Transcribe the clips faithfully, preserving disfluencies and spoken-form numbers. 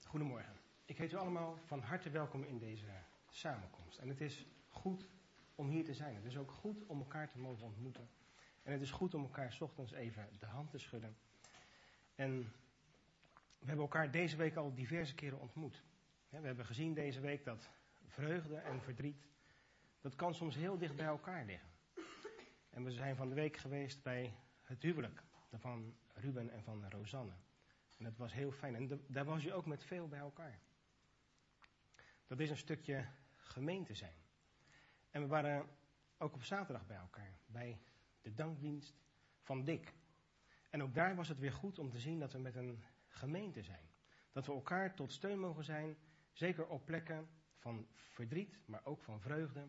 Goedemorgen. Ik heet u allemaal van harte welkom in deze samenkomst. En het is goed om hier te zijn. Het is ook goed om elkaar te mogen ontmoeten. En het is goed om elkaar 's ochtends even de hand te schudden. En we hebben elkaar deze week al diverse keren ontmoet. We hebben gezien deze week dat vreugde en verdriet, dat kan soms heel dicht bij elkaar liggen. En we zijn van de week geweest bij het huwelijk van Ruben en van Rosanne. En dat was heel fijn. En de, daar was je ook met veel bij elkaar. Dat is een stukje gemeente zijn. En we waren ook op zaterdag bij elkaar. Bij de dankdienst van Dick. En ook daar was het weer goed om te zien dat we met een gemeente zijn. Dat we elkaar tot steun mogen zijn. Zeker op plekken van verdriet, maar ook van vreugde.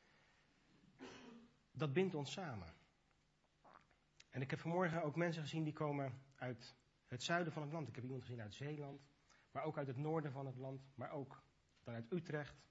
Dat bindt ons samen. En ik heb vanmorgen ook mensen gezien die komen uit het zuiden van het land. Ik heb iemand gezien uit Zeeland, maar ook uit het noorden van het land, maar ook dan uit Utrecht.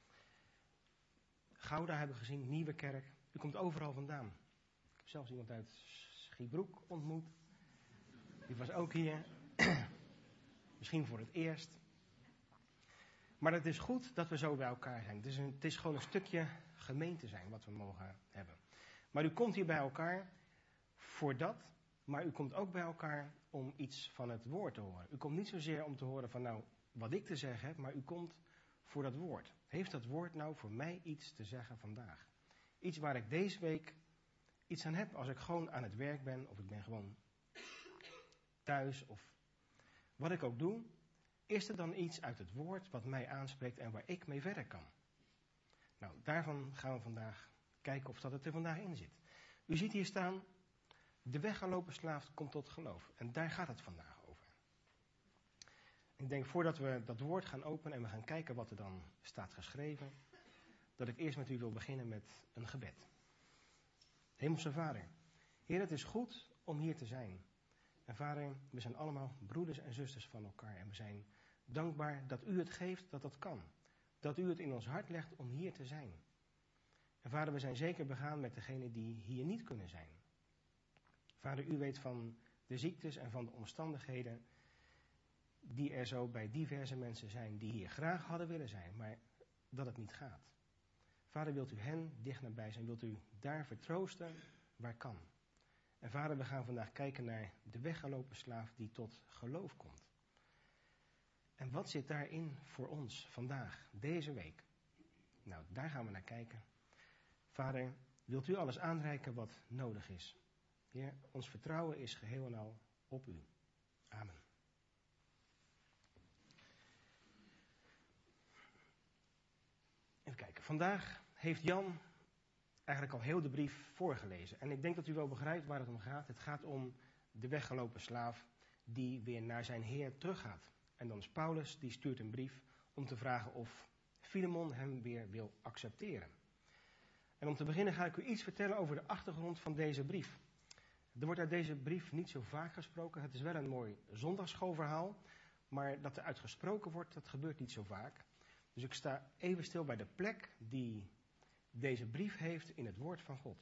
Gouda hebben we gezien, Nieuwekerk. U komt overal vandaan. Ik heb zelfs iemand uit Schiebroek ontmoet. Die was ook hier. Misschien voor het eerst. Maar het is goed dat we zo bij elkaar zijn. Het is, een, het is gewoon een stukje gemeente zijn wat we mogen hebben. Maar u komt hier bij elkaar voor dat. Maar u komt ook bij elkaar om iets van het woord te horen. U komt niet zozeer om te horen van nou wat ik te zeggen heb, maar u komt voor dat woord. Heeft dat woord nou voor mij iets te zeggen vandaag? Iets waar ik deze week iets aan heb als ik gewoon aan het werk ben of ik ben gewoon thuis of wat ik ook doe. Is er dan iets uit het woord wat mij aanspreekt en waar ik mee verder kan? Nou, daarvan gaan we vandaag kijken of dat het er vandaag in zit. U ziet hier staan, de weggelopen slaaf komt tot geloof. En daar gaat het vandaag over. Ik denk voordat we dat woord gaan openen en we gaan kijken wat er dan staat geschreven, dat ik eerst met u wil beginnen met een gebed. Hemelse Vader, Heer, het is goed om hier te zijn. En Vader, we zijn allemaal broeders en zusters van elkaar. En we zijn dankbaar dat u het geeft dat dat kan. Dat u het in ons hart legt om hier te zijn. En Vader, we zijn zeker begaan met degenen die hier niet kunnen zijn. Vader, u weet van de ziektes en van de omstandigheden die er zo bij diverse mensen zijn die hier graag hadden willen zijn, maar dat het niet gaat. Vader, wilt u hen dicht nabij zijn, wilt u daar vertroosten waar kan. En Vader, we gaan vandaag kijken naar de weggelopen slaaf die tot geloof komt. En wat zit daarin voor ons vandaag, deze week? Nou, daar gaan we naar kijken. Vader, wilt u alles aanreiken wat nodig is? Heer, ons vertrouwen is geheel en al op u. Amen. Even kijken. Vandaag heeft Jan eigenlijk al heel de brief voorgelezen. En ik denk dat u wel begrijpt waar het om gaat. Het gaat om de weggelopen slaaf die weer naar zijn heer teruggaat. En dan is Paulus, die stuurt een brief om te vragen of Filemon hem weer wil accepteren. En om te beginnen ga ik u iets vertellen over de achtergrond van deze brief. Er wordt uit deze brief niet zo vaak gesproken. Het is wel een mooi zondagsschoolverhaal. Maar dat er uit gesproken wordt, dat gebeurt niet zo vaak. Dus ik sta even stil bij de plek die deze brief heeft in het woord van God.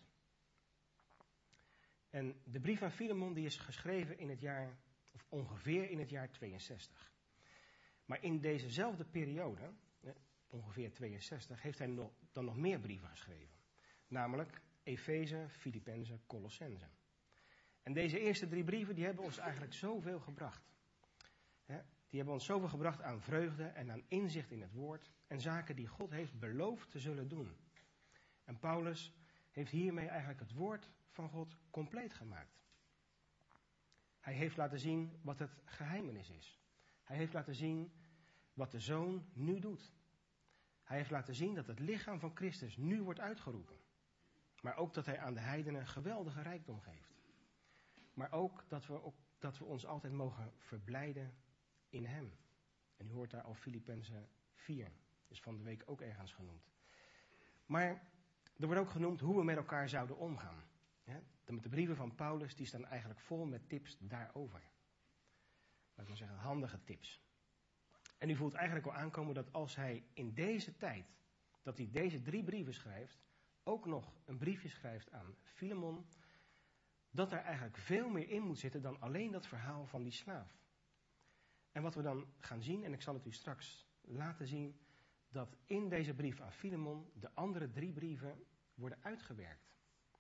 En de brief aan Filemon die is geschreven in het jaar, of ongeveer in het jaar tweeënzestig. Maar in dezezelfde periode, ongeveer tweeënzestig, heeft hij nog, dan nog meer brieven geschreven. Namelijk Efeze, Filippenzen, Colossenzen. En deze eerste drie brieven die hebben ons eigenlijk zoveel gebracht. Die hebben ons zoveel gebracht aan vreugde en aan inzicht in het woord. En zaken die God heeft beloofd te zullen doen. En Paulus heeft hiermee eigenlijk het woord van God compleet gemaakt. Hij heeft laten zien wat het geheimenis is. Hij heeft laten zien wat de Zoon nu doet. Hij heeft laten zien dat het lichaam van Christus nu wordt uitgeroepen. Maar ook dat hij aan de heidenen geweldige rijkdom geeft. Maar ook dat we, ook, dat we ons altijd mogen verblijden in hem. En u hoort daar al Filippenzen vier. Is van de week ook ergens genoemd. Maar er wordt ook genoemd hoe we met elkaar zouden omgaan. De, de brieven van Paulus die staan eigenlijk vol met tips daarover. Laat ik maar zeggen, handige tips. En u voelt eigenlijk al aankomen dat als hij in deze tijd, dat hij deze drie brieven schrijft, ook nog een briefje schrijft aan Filemon, dat er eigenlijk veel meer in moet zitten dan alleen dat verhaal van die slaaf. En wat we dan gaan zien, en ik zal het u straks laten zien, dat in deze brief aan Filemon de andere drie brieven worden uitgewerkt.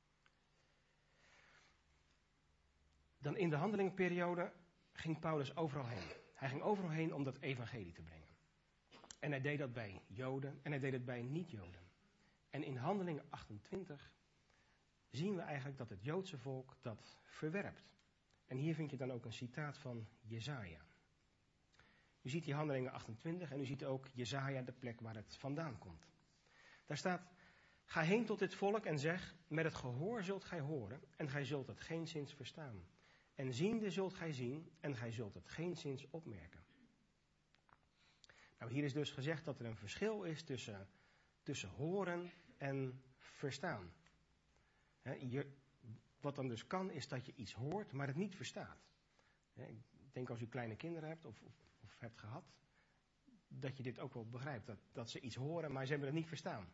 Dan in de handelingenperiode ging Paulus overal heen. Hij ging overal heen om dat evangelie te brengen. En hij deed dat bij Joden en hij deed het bij niet-Joden. En in Handelingen achtentwintig zien we eigenlijk dat het Joodse volk dat verwerpt. En hier vind je dan ook een citaat van Jesaja. U ziet die Handelingen achtentwintig en u ziet ook Jesaja, de plek waar het vandaan komt. Daar staat: ga heen tot dit volk en zeg, met het gehoor zult gij horen en gij zult het geenszins verstaan. En ziende zult gij zien en gij zult het geenszins opmerken. Nou, hier is dus gezegd dat er een verschil is tussen, tussen horen en verstaan. He, je, wat dan dus kan, is dat je iets hoort, maar het niet verstaat. He, ik denk als u kleine kinderen hebt of, of, of hebt gehad, dat je dit ook wel begrijpt. Dat, dat ze iets horen, maar ze hebben het niet verstaan.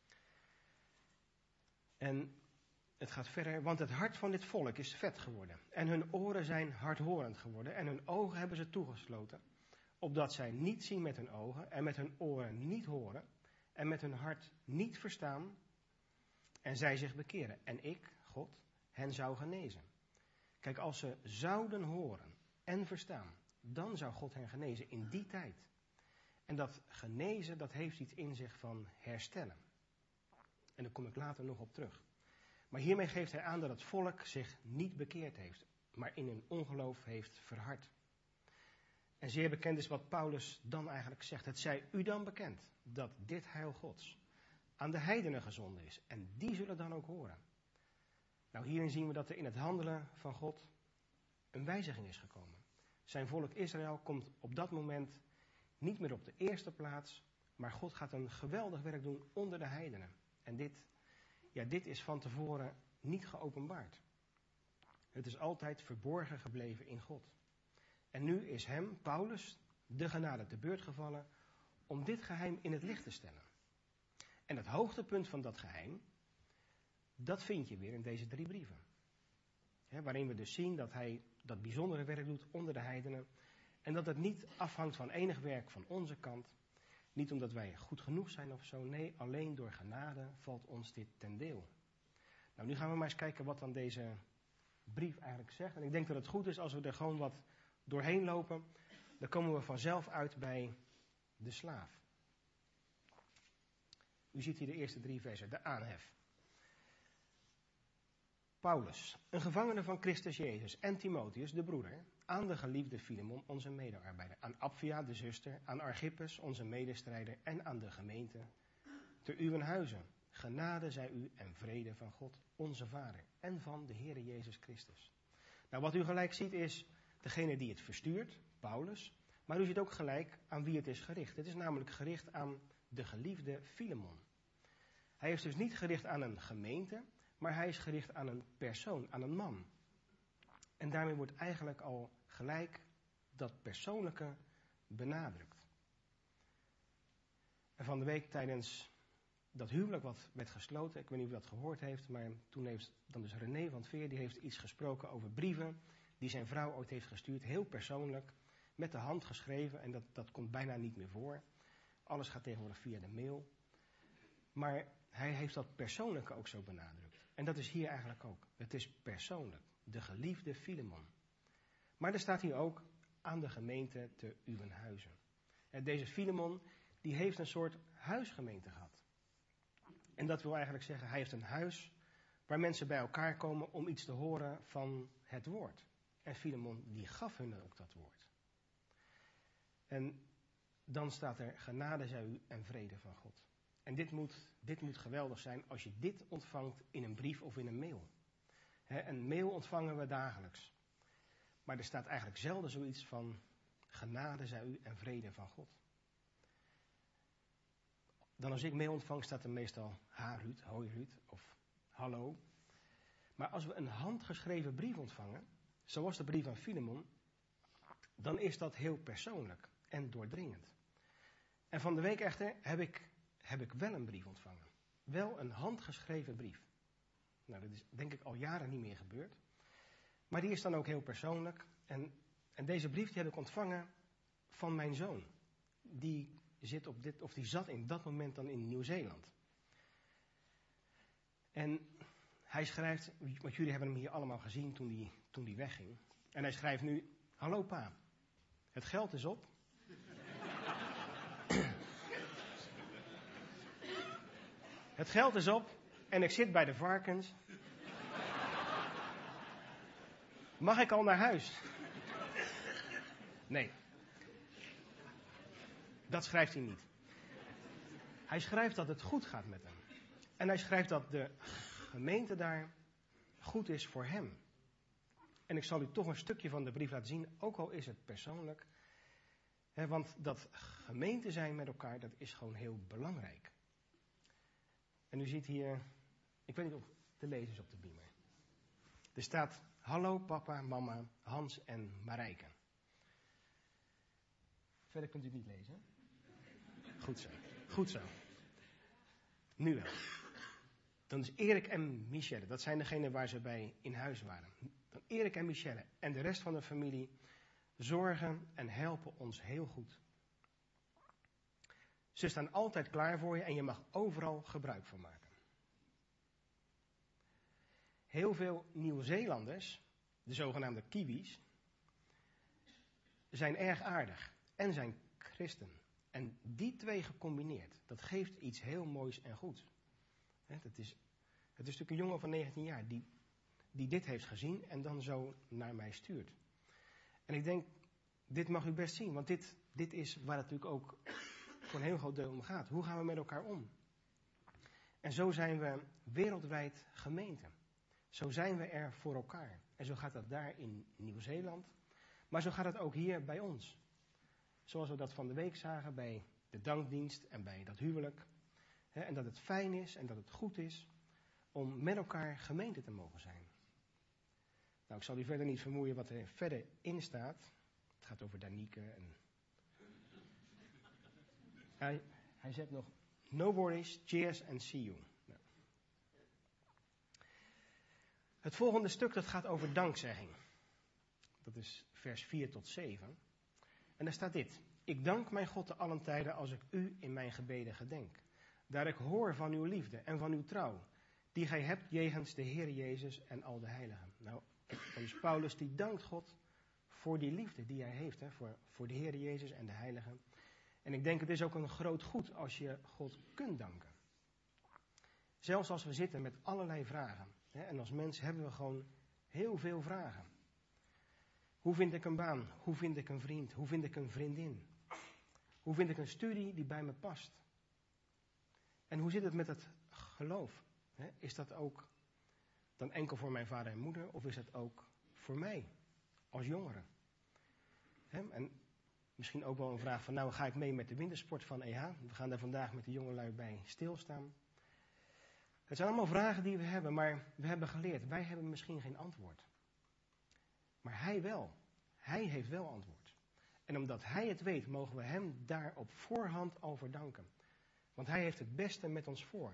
En het gaat verder, want het hart van dit volk is vet geworden. En hun oren zijn hardhorend geworden en hun ogen hebben ze toegesloten. Opdat zij niet zien met hun ogen en met hun oren niet horen en met hun hart niet verstaan en zij zich bekeren. En ik, God, hen zou genezen. Kijk, als ze zouden horen en verstaan, dan zou God hen genezen in die tijd. En dat genezen, dat heeft iets in zich van herstellen. En daar kom ik later nog op terug. Maar hiermee geeft hij aan dat het volk zich niet bekeerd heeft, maar in hun ongeloof heeft verhard. En zeer bekend is wat Paulus dan eigenlijk zegt. Het zij u dan bekend dat dit heil Gods aan de heidenen gezonden is. En die zullen dan ook horen. Nou, hierin zien we dat er in het handelen van God een wijziging is gekomen. Zijn volk Israël komt op dat moment niet meer op de eerste plaats, maar God gaat een geweldig werk doen onder de heidenen. En dit, ja, dit is van tevoren niet geopenbaard. Het is altijd verborgen gebleven in God. En nu is hem, Paulus, de genade te beurt gevallen om dit geheim in het licht te stellen. En het hoogtepunt van dat geheim, dat vind je weer in deze drie brieven. He, waarin we dus zien dat hij dat bijzondere werk doet onder de heidenen. En dat het niet afhangt van enig werk van onze kant. Niet omdat wij goed genoeg zijn of zo. Nee, alleen door genade valt ons dit ten deel. Nou, nu gaan we maar eens kijken wat dan deze brief eigenlijk zegt. En ik denk dat het goed is als we er gewoon wat doorheen lopen. Dan komen we vanzelf uit bij de slaaf. U ziet hier de eerste drie versen, de aanhef. Paulus, een gevangene van Christus Jezus en Timotheus, de broeder, aan de geliefde Filemon, onze medearbeider, aan Apphia, de zuster, aan Archippus, onze medestrijder, en aan de gemeente te uwen huizen. Genade zij u en vrede van God, onze Vader, en van de Heere Jezus Christus. Nou, wat u gelijk ziet is degene die het verstuurt, Paulus, maar u ziet ook gelijk aan wie het is gericht. Het is namelijk gericht aan de geliefde Filemon. Hij is dus niet gericht aan een gemeente, maar hij is gericht aan een persoon, aan een man. En daarmee wordt eigenlijk al gelijk dat persoonlijke benadrukt. En van de week tijdens dat huwelijk wat werd gesloten, ik weet niet of u dat gehoord heeft, maar toen heeft dan dus René van 't Veer, die heeft iets gesproken over brieven die zijn vrouw ooit heeft gestuurd, heel persoonlijk, met de hand geschreven, en dat, dat komt bijna niet meer voor. Alles gaat tegenwoordig via de mail. Maar hij heeft dat persoonlijke ook zo benadrukt. En dat is hier eigenlijk ook. Het is persoonlijk. De geliefde Filemon. Maar er staat hier ook aan de gemeente te uwen huizen. En deze Filemon, die heeft een soort huisgemeente gehad. En dat wil eigenlijk zeggen, hij heeft een huis waar mensen bij elkaar komen om iets te horen van het woord. En Filemon, die gaf hun ook dat woord. En dan staat er, genade zij u en vrede van God. En dit moet, dit moet geweldig zijn als je dit ontvangt in een brief of in een mail. He, een mail ontvangen we dagelijks. Maar er staat eigenlijk zelden zoiets van, genade zij u en vrede van God. Dan als ik mail ontvang staat er meestal, ha Ruud, hoi Ruud, of hallo. Maar als we een handgeschreven brief ontvangen, zoals de brief aan Filemon, dan is dat heel persoonlijk en doordringend. En van de week echter heb ik, heb ik wel een brief ontvangen. Wel een handgeschreven brief. Nou, dat is denk ik al jaren niet meer gebeurd. Maar die is dan ook heel persoonlijk. En, en deze brief die heb ik ontvangen van mijn zoon. Die zit op dit, of die zat in dat moment dan in Nieuw-Zeeland. En hij schrijft, want jullie hebben hem hier allemaal gezien toen hij toen die wegging. En hij schrijft nu, hallo pa, het geld is op. Het geld is op en ik zit bij de varkens. Mag ik al naar huis? Nee. Dat schrijft hij niet. Hij schrijft dat het goed gaat met hem. En hij schrijft dat de gemeente daar goed is voor hem. En ik zal u toch een stukje van de brief laten zien, ook al is het persoonlijk. He, want dat gemeente zijn met elkaar, dat is gewoon heel belangrijk. En u ziet hier, ik weet niet of te lezen is op de beamer. Er staat, hallo papa, mama, Hans en Marijke. Verder kunt u het niet lezen. Goed zo, goed zo. Nu wel. Dan is Erik en Michelle, dat zijn degenen waar ze bij in huis waren. Dan Erik en Michelle en de rest van de familie zorgen en helpen ons heel goed. Ze staan altijd klaar voor je en je mag overal gebruik van maken. Heel veel Nieuw-Zeelanders, de zogenaamde Kiwis, zijn erg aardig en zijn christen. En die twee gecombineerd, dat geeft iets heel moois en goeds. Het is, het is natuurlijk een jongen van negentien jaar die, die dit heeft gezien en dan zo naar mij stuurt. En ik denk, dit mag u best zien, want dit, dit is waar het natuurlijk ook voor een heel groot deel om gaat. Hoe gaan we met elkaar om? En zo zijn we wereldwijd gemeente. Zo zijn we er voor elkaar. En zo gaat dat daar in Nieuw-Zeeland. Maar zo gaat het ook hier bij ons. Zoals we dat van de week zagen bij de dankdienst en bij dat huwelijk. En dat het fijn is en dat het goed is om met elkaar gemeente te mogen zijn. Nou, ik zal u verder niet vermoeien wat er verder in staat. Het gaat over Danieke en... Hij, hij zegt nog, no worries, cheers and see you. Nou. Het volgende stuk dat gaat over dankzegging. Dat is vers vier tot zeven. En daar staat dit. Ik dank mijn God te allen tijden als ik u in mijn gebeden gedenk. Daar ik hoor van uw liefde en van uw trouw, die gij hebt jegens de Heer Jezus en al de heiligen. Nou, dus Paulus die dankt God voor die liefde die hij heeft, hè, voor, voor de Heer Jezus en de heiligen. En ik denk het is ook een groot goed als je God kunt danken. Zelfs als we zitten met allerlei vragen. Hè, en als mens hebben we gewoon heel veel vragen. Hoe vind ik een baan? Hoe vind ik een vriend? Hoe vind ik een vriendin? Hoe vind ik een studie die bij me past? En hoe zit het met het geloof? He, is dat ook dan enkel voor mijn vader en moeder? Of is het ook voor mij als jongere? He, en misschien ook wel een vraag van, nou ga ik mee met de wintersport van E H? We gaan daar vandaag met de jongelui bij stilstaan. Het zijn allemaal vragen die we hebben, maar we hebben geleerd. Wij hebben misschien geen antwoord. Maar hij wel. Hij heeft wel antwoord. En omdat hij het weet, mogen we hem daar op voorhand over danken. Want hij heeft het beste met ons voor.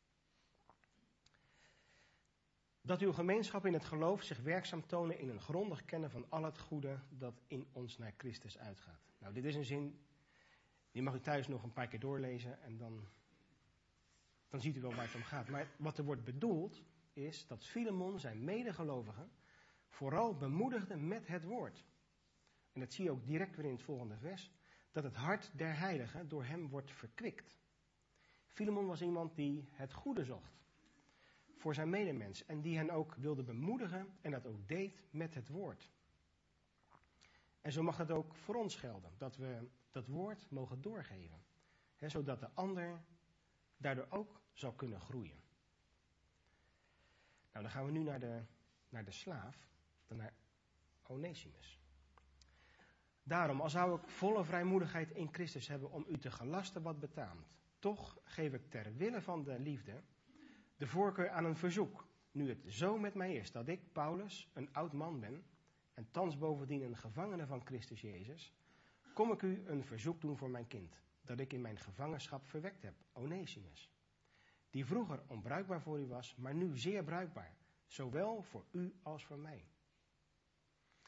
Dat uw gemeenschap in het geloof zich werkzaam tonen in een grondig kennen van al het goede dat in ons naar Christus uitgaat. Nou, dit is een zin, die mag u thuis nog een paar keer doorlezen en dan, dan ziet u wel waar het om gaat. Maar wat er wordt bedoeld is dat Filemon zijn medegelovigen vooral bemoedigde met het woord. En dat zie je ook direct weer in het volgende vers, dat het hart der heiligen door hem wordt verkwikt. Filemon was iemand die het goede zocht voor zijn medemens en die hen ook wilde bemoedigen en dat ook deed met het woord. En zo mag het ook voor ons gelden, dat we dat woord mogen doorgeven, hè, zodat de ander daardoor ook zal kunnen groeien. Nou, dan gaan we nu naar de, naar de slaaf, dan naar Onesimus. Daarom, al zou ik volle vrijmoedigheid in Christus hebben om u te gelasten wat betaamt, toch geef ik ter wille van de liefde de voorkeur aan een verzoek, nu het zo met mij is dat ik, Paulus, een oud man ben en thans bovendien een gevangene van Christus Jezus, kom ik u een verzoek doen voor mijn kind, dat ik in mijn gevangenschap verwekt heb, Onesimus, die vroeger onbruikbaar voor u was, maar nu zeer bruikbaar, zowel voor u als voor mij.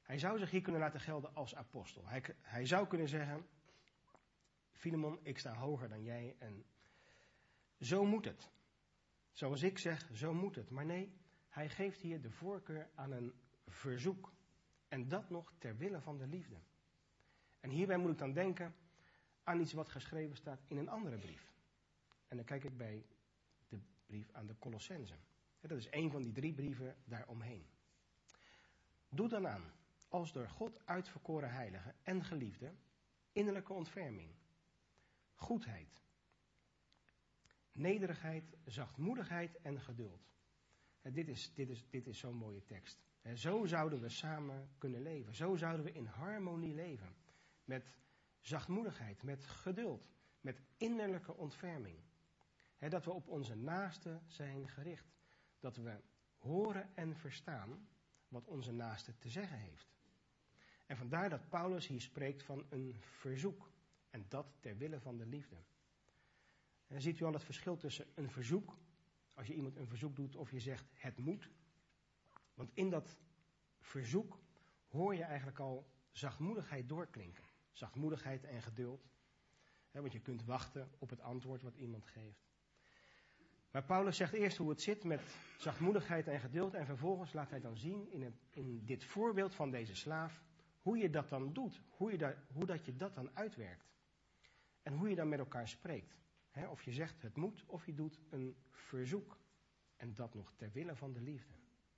Hij zou zich hier kunnen laten gelden als apostel. Hij, hij zou kunnen zeggen, Filemon, ik sta hoger dan jij en zo moet het. Zoals ik zeg, zo moet het. Maar nee, hij geeft hier de voorkeur aan een verzoek. En dat nog ter wille van de liefde. En hierbij moet ik dan denken aan iets wat geschreven staat in een andere brief. En dan kijk ik bij de brief aan de Colossenzen. Dat is een van die drie brieven daaromheen. Doe dan aan, als door God uitverkoren heiligen en geliefden, innerlijke ontferming, goedheid, nederigheid, zachtmoedigheid en geduld. Dit is, dit is, dit is zo'n mooie tekst. Zo zouden we samen kunnen leven. Zo zouden we in harmonie leven. Met zachtmoedigheid, met geduld, met innerlijke ontferming. Dat we op onze naaste zijn gericht. Dat we horen en verstaan wat onze naaste te zeggen heeft. En vandaar dat Paulus hier spreekt van een verzoek. En dat ter wille van de liefde. En ziet u al het verschil tussen een verzoek, als je iemand een verzoek doet of je zegt het moet. Want in dat verzoek hoor je eigenlijk al zachtmoedigheid doorklinken. Zachtmoedigheid en geduld. Want je kunt wachten op het antwoord wat iemand geeft. Maar Paulus zegt eerst hoe het zit met zachtmoedigheid en geduld. En vervolgens laat hij dan zien in, het, in dit voorbeeld van deze slaaf hoe je dat dan doet. Hoe, je dat, hoe dat je dat dan uitwerkt. En hoe je dan met elkaar spreekt. He, of je zegt het moet of je doet een verzoek. En dat nog ter wille van de liefde.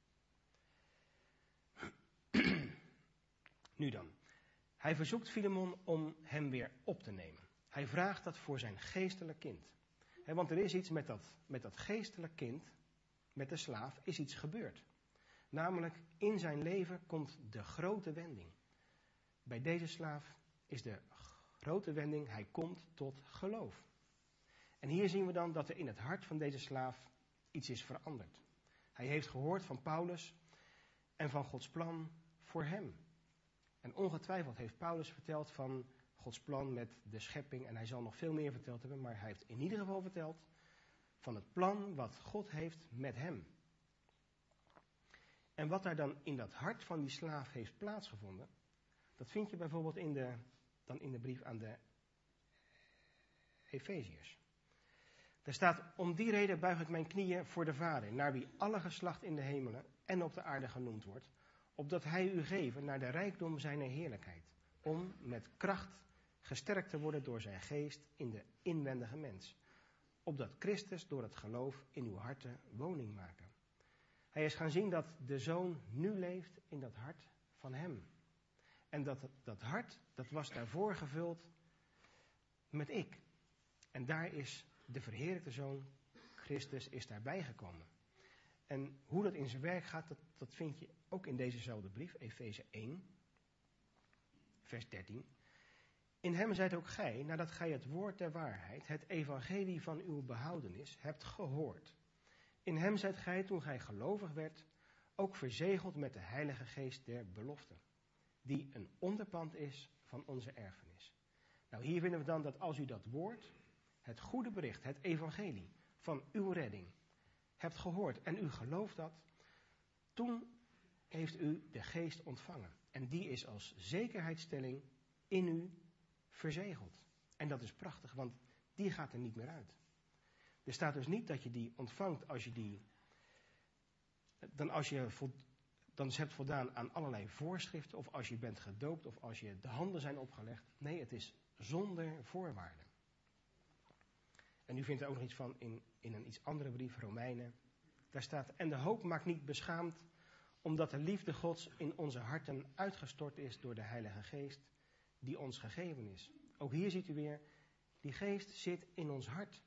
Nu dan. Hij verzoekt Filemon om hem weer op te nemen. Hij vraagt dat voor zijn geestelijk kind. He, want er is iets met dat, met dat geestelijk kind, met de slaaf, is iets gebeurd. Namelijk, in zijn leven komt de grote wending. Bij deze slaaf is de grote wending, hij komt tot geloof. En hier zien we dan dat er in het hart van deze slaaf iets is veranderd. Hij heeft gehoord van Paulus en van Gods plan voor hem. En ongetwijfeld heeft Paulus verteld van Gods plan met de schepping. En hij zal nog veel meer verteld hebben, maar hij heeft in ieder geval verteld van het plan wat God heeft met hem. En wat daar dan in dat hart van die slaaf heeft plaatsgevonden, dat vind je bijvoorbeeld in de, dan in de brief aan de Efeziërs. Daar staat, om die reden buig ik mijn knieën voor de Vader, naar wie alle geslacht in de hemelen en op de aarde genoemd wordt, opdat hij u geven naar de rijkdom zijner heerlijkheid, om met kracht gesterkt te worden door zijn geest in de inwendige mens, opdat Christus door het geloof in uw harten woning maken. Hij is gaan zien dat de Zoon nu leeft in dat hart van hem. En dat, dat hart, dat was daarvoor gevuld met ik. En daar is de verheerlijkte Zoon, Christus, is daarbij gekomen. En hoe dat in zijn werk gaat, dat, dat vind je ook in dezezelfde brief, Efeze één, vers dertien. In hem zijt ook gij, nadat gij het woord der waarheid, het evangelie van uw behoudenis, hebt gehoord. In hem zijt gij, toen gij gelovig werd, ook verzegeld met de Heilige Geest der belofte, die een onderpand is van onze erfenis. Nou, hier vinden we dan dat als u dat woord, het goede bericht, het evangelie van uw redding, hebt gehoord en u gelooft dat, toen heeft u de geest ontvangen. En die is als zekerheidsstelling in u verzegeld. En dat is prachtig, want die gaat er niet meer uit. Er staat dus niet dat je die ontvangt als je die, dan als je dan hebt voldaan aan allerlei voorschriften, of als je bent gedoopt, of als je de handen zijn opgelegd. Nee, het is zonder voorwaarden. En u vindt er ook nog iets van in, in een iets andere brief, Romeinen. Daar staat, en de hoop maakt niet beschaamd, omdat de liefde Gods in onze harten uitgestort is door de Heilige Geest, die ons gegeven is. Ook hier ziet u weer, die geest zit in ons hart.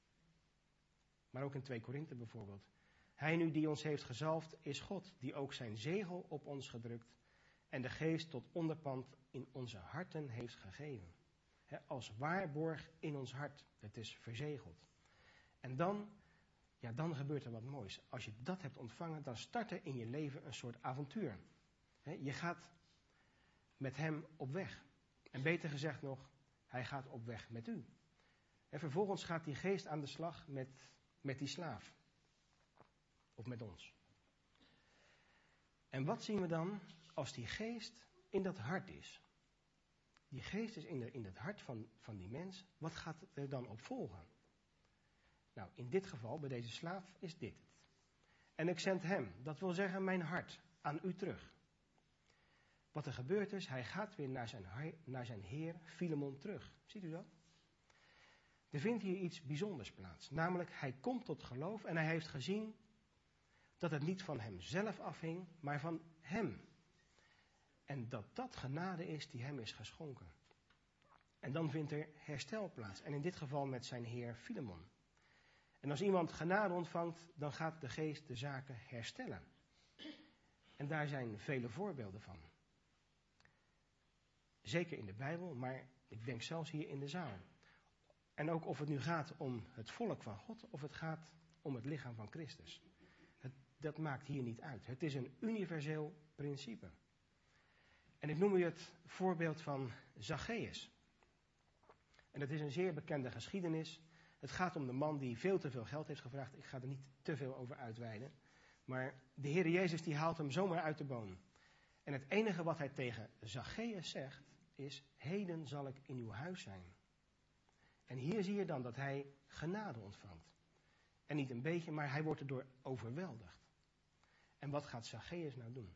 Maar ook in twee Korinthe bijvoorbeeld. Hij nu die ons heeft gezalfd is God, die ook zijn zegel op ons gedrukt en de geest tot onderpand in onze harten heeft gegeven. He, als waarborg in ons hart. Het is verzegeld. En dan, ja, dan gebeurt er wat moois. Als je dat hebt ontvangen, dan start er in je leven een soort avontuur. He, je gaat met hem op weg. En beter gezegd nog, hij gaat op weg met u. En vervolgens gaat die geest aan de slag met, met die slaaf. Of met ons. En wat zien we dan als die geest in dat hart is, die geest is in, de, in het hart van, van die mens, wat gaat er dan op volgen? Nou, in dit geval, bij deze slaaf, is dit het. En ik zend hem, dat wil zeggen mijn hart, aan u terug. Wat er gebeurt is, hij gaat weer naar zijn, naar zijn heer Filemon terug. Ziet u dat? Er vindt hier iets bijzonders plaats. Namelijk, hij komt tot geloof en hij heeft gezien dat het niet van hemzelf afhing, maar van hem. En dat dat genade is die hem is geschonken. En dan vindt er herstel plaats. En in dit geval met zijn heer Filemon. En als iemand genade ontvangt, dan gaat de geest de zaken herstellen. En daar zijn vele voorbeelden van. Zeker in de Bijbel, maar ik denk zelfs hier in de zaal. En ook of het nu gaat om het volk van God, of het gaat om het lichaam van Christus. Het, dat maakt hier niet uit. Het is een universeel principe. En ik noem u het voorbeeld van Zacchaeus. En dat is een zeer bekende geschiedenis. Het gaat om de man die veel te veel geld heeft gevraagd. Ik ga er niet te veel over uitweiden. Maar de Heer Jezus die haalt hem zomaar uit de boom. En het enige wat hij tegen Zacchaeus zegt is: heden zal ik in uw huis zijn. En hier zie je dan dat hij genade ontvangt. En niet een beetje, maar hij wordt erdoor overweldigd. En wat gaat Zacchaeus nou doen?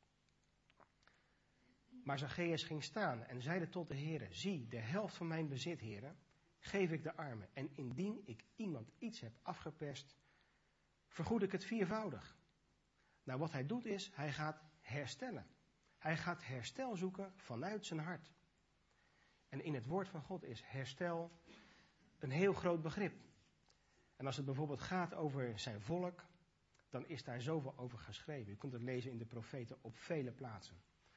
Maar Zacchaeus ging staan en zeide tot de Heere: zie, de helft van mijn bezit, Heere, geef ik de armen. En indien ik iemand iets heb afgeperst, vergoed ik het viervoudig. Nou, wat hij doet is, hij gaat herstellen. Hij gaat herstel zoeken vanuit zijn hart. En in het woord van God is herstel een heel groot begrip. En als het bijvoorbeeld gaat over zijn volk, dan is daar zoveel over geschreven. U kunt het lezen in de profeten op vele plaatsen.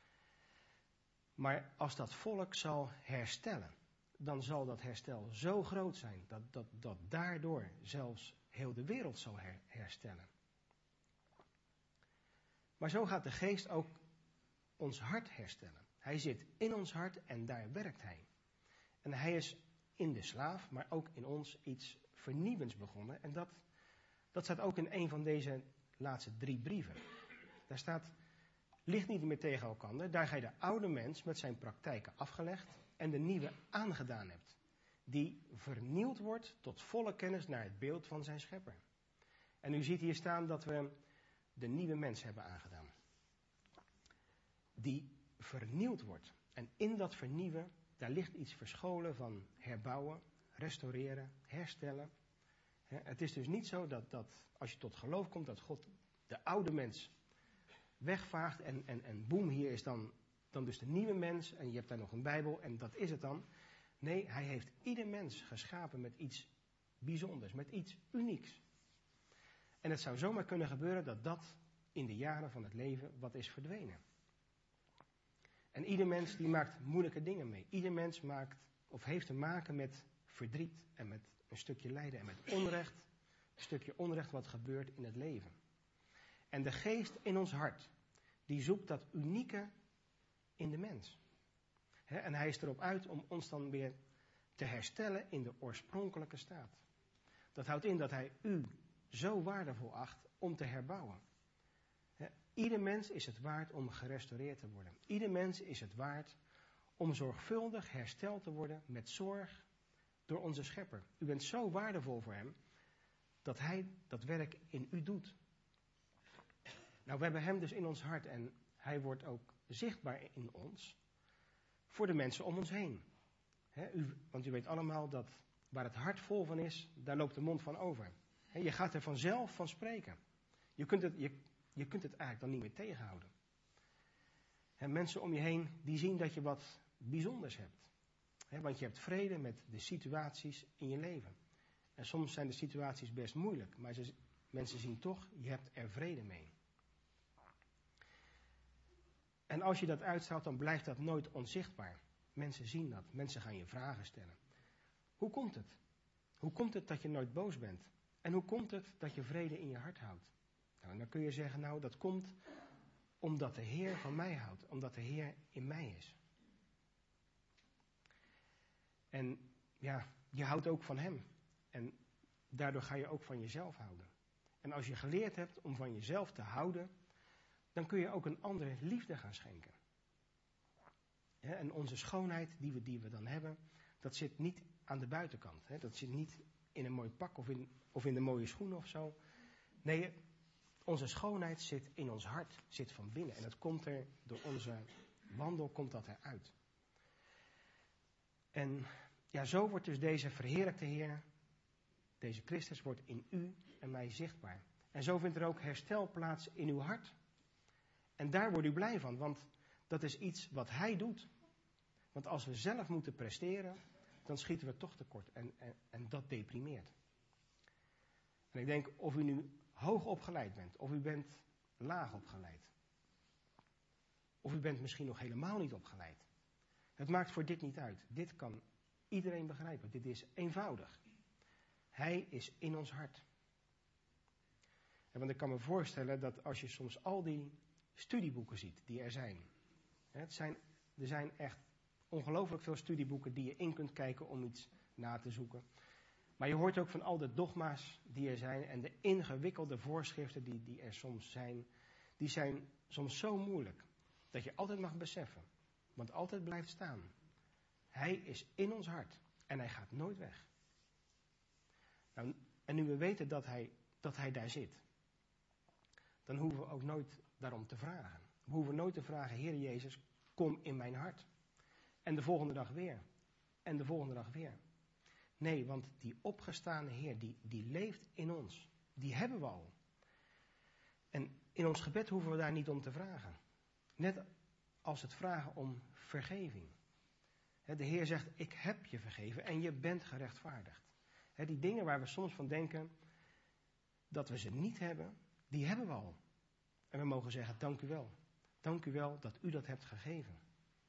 Maar als dat volk zal herstellen, dan zal dat herstel zo groot zijn dat, dat, dat daardoor zelfs heel de wereld zal her, herstellen. Maar zo gaat de geest ook ons hart herstellen. Hij zit in ons hart en daar werkt hij. En hij is in de slaaf, maar ook in ons iets vernieuwends begonnen. En dat, dat staat ook in een van deze laatste drie brieven. Daar staat: ligt niet meer tegen elkander, daar gij de oude mens met zijn praktijken afgelegd en de nieuwe aangedaan hebt, die vernieuwd wordt tot volle kennis naar het beeld van zijn schepper. En u ziet hier staan dat we de nieuwe mens hebben aangedaan. Die vernieuwd wordt. En in dat vernieuwen, daar ligt iets verscholen van herbouwen, restaureren, herstellen. Het is dus niet zo dat, dat als je tot geloof komt, dat God de oude mens wegvaagt en, en, en boem, hier is dan, dan dus de nieuwe mens en je hebt daar nog een Bijbel en dat is het dan. Nee, hij heeft ieder mens geschapen met iets bijzonders, met iets unieks. En het zou zomaar kunnen gebeuren dat dat in de jaren van het leven wat is verdwenen. En ieder mens die maakt moeilijke dingen mee. Ieder mens maakt of heeft te maken met verdriet en met een stukje lijden en met onrecht. Een stukje onrecht wat gebeurt in het leven. En de geest in ons hart, die zoekt dat unieke in de mens. He, en hij is erop uit om ons dan weer te herstellen in de oorspronkelijke staat. Dat houdt in dat hij u zo waardevol acht om te herbouwen. He, ieder mens is het waard om gerestaureerd te worden. Ieder mens is het waard om zorgvuldig hersteld te worden met zorg door onze schepper. U bent zo waardevol voor hem dat hij dat werk in u doet. Nou, we hebben hem dus in ons hart en hij wordt ook zichtbaar in ons voor de mensen om ons heen. He, u, want u weet allemaal dat waar het hart vol van is, daar loopt de mond van over. He, je gaat er vanzelf van spreken. Je kunt het, je, je kunt het eigenlijk dan niet meer tegenhouden. He, mensen om je heen, die zien dat je wat bijzonders hebt. He, want je hebt vrede met de situaties in je leven. En soms zijn de situaties best moeilijk, maar ze, mensen zien toch, je hebt er vrede mee. En als je dat uitstraalt, dan blijft dat nooit onzichtbaar. Mensen zien dat, mensen gaan je vragen stellen. Hoe komt het? Hoe komt het dat je nooit boos bent? En hoe komt het dat je vrede in je hart houdt? Nou, en dan kun je zeggen, nou, dat komt omdat de Heer van mij houdt, omdat de Heer in mij is. En ja, je houdt ook van hem. En daardoor ga je ook van jezelf houden. En als je geleerd hebt om van jezelf te houden, dan kun je ook een andere liefde gaan schenken. He, en onze schoonheid die we, die we dan hebben, dat zit niet aan de buitenkant. He, dat zit niet in een mooi pak of in, of in de mooie schoenen of zo. Nee, onze schoonheid zit in ons hart, zit van binnen. En dat komt er, door onze wandel komt dat eruit. En ja, zo wordt dus deze verheerlijkte Heer, deze Christus, wordt in u en mij zichtbaar. En zo vindt er ook herstel plaats in uw hart. En daar wordt u blij van, want dat is iets wat Hij doet. Want als we zelf moeten presteren, dan schieten we toch tekort. En, en, en dat deprimeert. En ik denk, of u nu hoog opgeleid bent, of u bent laag opgeleid. Of u bent misschien nog helemaal niet opgeleid. Het maakt voor dit niet uit. Dit kan iedereen begrijpen. Dit is eenvoudig. Hij is in ons hart. En want ik kan me voorstellen dat als je soms al die studieboeken ziet die er zijn. Het zijn er zijn echt ongelooflijk veel studieboeken die je in kunt kijken om iets na te zoeken. Maar je hoort ook van al de dogma's die er zijn en de ingewikkelde voorschriften die, die er soms zijn. Die zijn soms zo moeilijk dat je altijd mag beseffen. Want altijd blijft staan. Hij is in ons hart en hij gaat nooit weg. Nou, en nu we weten dat hij, dat hij daar zit, dan hoeven we ook nooit daarom te vragen. We hoeven nooit te vragen, Heer Jezus, kom in mijn hart. En de volgende dag weer. En de volgende dag weer. Nee, want die opgestane Heer, die, die leeft in ons. Die hebben we al. En in ons gebed hoeven we daar niet om te vragen. Net als het vragen om vergeving. De Heer zegt, ik heb je vergeven en je bent gerechtvaardigd. Die dingen waar we soms van denken dat we ze niet hebben, die hebben we al. En we mogen zeggen, dank u wel. Dank u wel dat u dat hebt gegeven.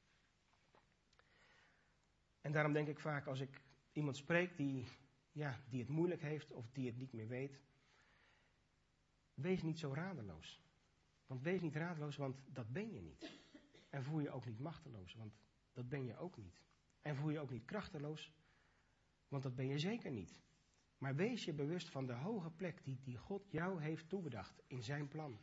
En daarom denk ik vaak als ik iemand spreek die, ja, die het moeilijk heeft of die het niet meer weet. Wees niet zo radeloos. Want wees niet radeloos, want dat ben je niet. En voel je ook niet machteloos, want dat ben je ook niet. En voel je ook niet krachteloos, want dat ben je zeker niet. Maar wees je bewust van de hoge plek die, die God jou heeft toebedacht in zijn plan.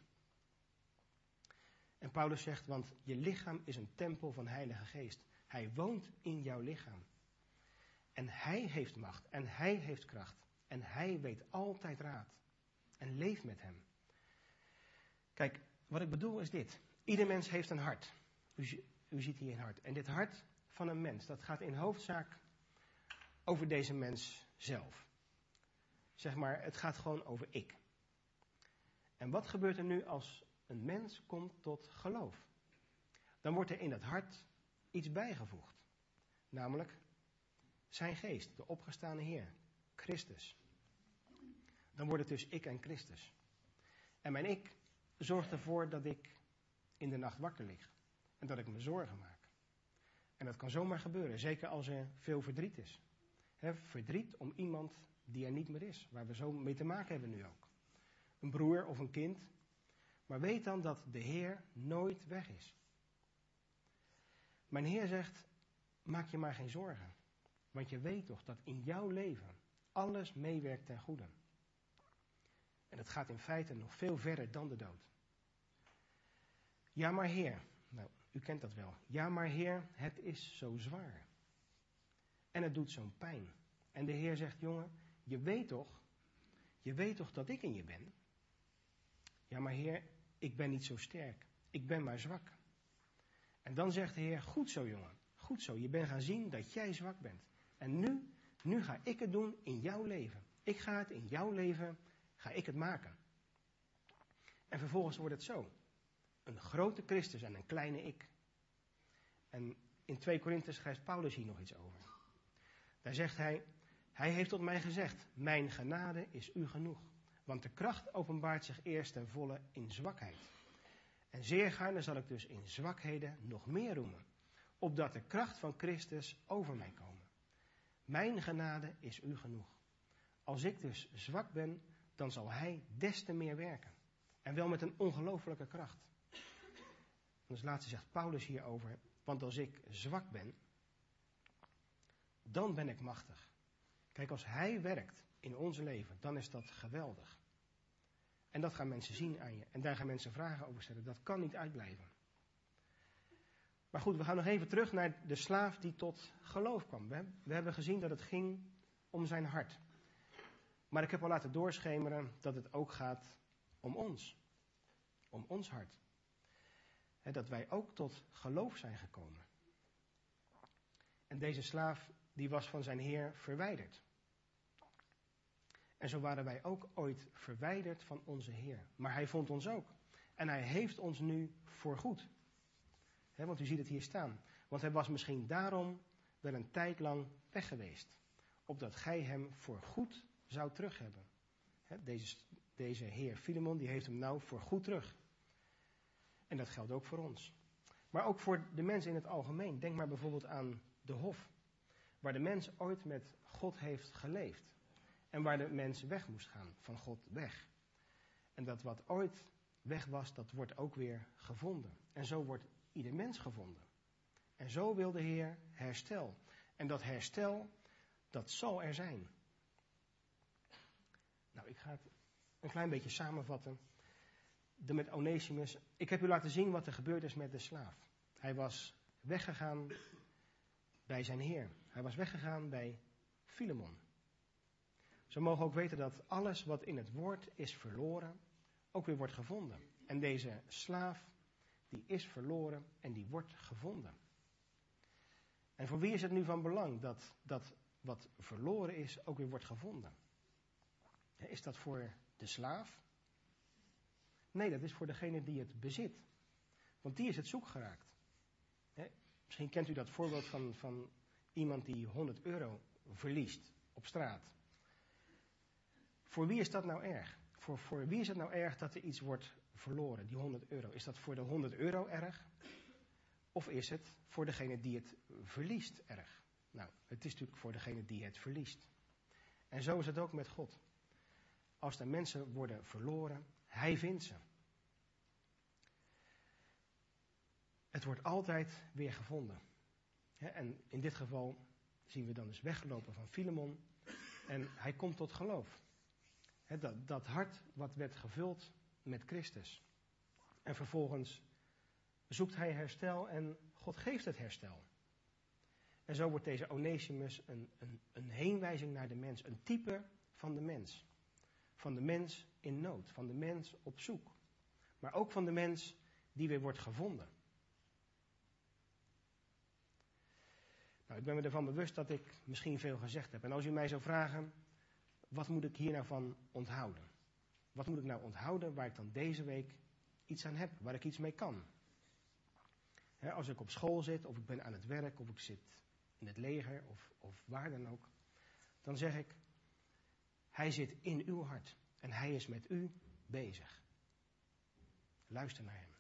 En Paulus zegt, want je lichaam is een tempel van Heilige Geest. Hij woont in jouw lichaam. En hij heeft macht en hij heeft kracht. En hij weet altijd raad. En leef met hem. Kijk, wat ik bedoel is dit. Ieder mens heeft een hart. U, u ziet hier een hart. En dit hart van een mens, dat gaat in hoofdzaak over deze mens zelf. Zeg maar, het gaat gewoon over ik. En wat gebeurt er nu als een mens komt tot geloof? Dan wordt er in dat hart iets bijgevoegd. Namelijk zijn geest, de opgestane Heer, Christus. Dan wordt het dus ik en Christus. En mijn ik zorgt ervoor dat ik in de nacht wakker lig. En dat ik me zorgen maak. En dat kan zomaar gebeuren, zeker als er veel verdriet is. He, verdriet om iemand die er niet meer is, waar we zo mee te maken hebben nu ook. Een broer of een kind. Maar weet dan dat de Heer nooit weg is. Mijn Heer zegt, maak je maar geen zorgen. Want je weet toch dat in jouw leven alles meewerkt ten goede. En het gaat in feite nog veel verder dan de dood. Ja maar Heer, nou u kent dat wel. Ja maar Heer, het is zo zwaar. En het doet zo'n pijn. En de Heer zegt, jongen, je weet toch, je weet toch dat ik in je ben? Ja maar Heer, ik ben niet zo sterk. Ik ben maar zwak. En dan zegt de Heer, goed zo jongen, goed zo. Je bent gaan zien dat jij zwak bent. En nu, nu ga ik het doen in jouw leven. Ik ga het in jouw leven, ga ik het maken. En vervolgens wordt het zo. Een grote Christus en een kleine ik. En in twee Korinthe schrijft Paulus hier nog iets over. Daar zegt hij, hij heeft tot mij gezegd, mijn genade is u genoeg. Want de kracht openbaart zich eerst ten volle in zwakheid. En zeer gaarne zal ik dus in zwakheden nog meer roemen. Opdat de kracht van Christus over mij komen. Mijn genade is u genoeg. Als ik dus zwak ben, dan zal hij des te meer werken. En wel met een ongelofelijke kracht. En als laatste zegt Paulus hierover, want als ik zwak ben, dan ben ik machtig. Kijk, als hij werkt in ons leven, dan is dat geweldig. En dat gaan mensen zien aan je. En daar gaan mensen vragen over stellen. Dat kan niet uitblijven. Maar goed, we gaan nog even terug naar de slaaf die tot geloof kwam. We, we hebben gezien dat het ging om zijn hart. Maar ik heb al laten doorschemeren dat het ook gaat om ons. Om ons hart. He, dat wij ook tot geloof zijn gekomen. En deze slaaf die was van zijn Heer verwijderd. En zo waren wij ook ooit verwijderd van onze Heer. Maar hij vond ons ook. En hij heeft ons nu voorgoed. He, want u ziet het hier staan. Want hij was misschien daarom wel een tijd lang weg geweest. Opdat gij hem voorgoed zou terug hebben. He, deze, deze Heer Filemon die heeft hem nou voorgoed terug. En dat geldt ook voor ons. Maar ook voor de mensen in het algemeen. Denk maar bijvoorbeeld aan de hof. Waar de mens ooit met God heeft geleefd. En waar de mens weg moest gaan, van God weg. En dat wat ooit weg was, dat wordt ook weer gevonden. En zo wordt ieder mens gevonden. En zo wil de Heer herstel. En dat herstel, dat zal er zijn. Nou, ik ga het een klein beetje samenvatten. De met Onesimus. Ik heb u laten zien wat er gebeurd is met de slaaf. Hij was weggegaan bij zijn Heer. Hij was weggegaan bij Filemon. Zo mogen we ook weten dat alles wat in het woord is verloren, ook weer wordt gevonden. En deze slaaf, die is verloren en die wordt gevonden. En voor wie is het nu van belang dat, dat wat verloren is, ook weer wordt gevonden? Is dat voor de slaaf? Nee, dat is voor degene die het bezit. Want die is het zoek geraakt. He, misschien kent u dat voorbeeld van, van iemand die honderd euro verliest op straat. Voor wie is dat nou erg? Voor, voor wie is het nou erg dat er iets wordt verloren, die honderd euro? Is dat voor de honderd euro erg? Of is het voor degene die het verliest erg? Nou, het is natuurlijk voor degene die het verliest. En zo is het ook met God. Als er mensen worden verloren, hij vindt ze. Het wordt altijd weer gevonden. En in dit geval zien we dan dus weggelopen van Filemon. En hij komt tot geloof. Dat, dat hart wat werd gevuld met Christus. En vervolgens zoekt hij herstel en God geeft het herstel. En zo wordt deze Onesimus een, een, een heenwijzing naar de mens. Een type van de mens. Van de mens in nood. Van de mens op zoek. Maar ook van de mens die weer wordt gevonden. Nou, ik ben me ervan bewust dat ik misschien veel gezegd heb. En als u mij zou vragen, wat moet ik hier nou van onthouden? Wat moet ik nou onthouden waar ik dan deze week iets aan heb, waar ik iets mee kan? He, als ik op school zit, of ik ben aan het werk, of ik zit in het leger, of, of waar dan ook. Dan zeg ik, hij zit in uw hart en hij is met u bezig. Luister naar hem.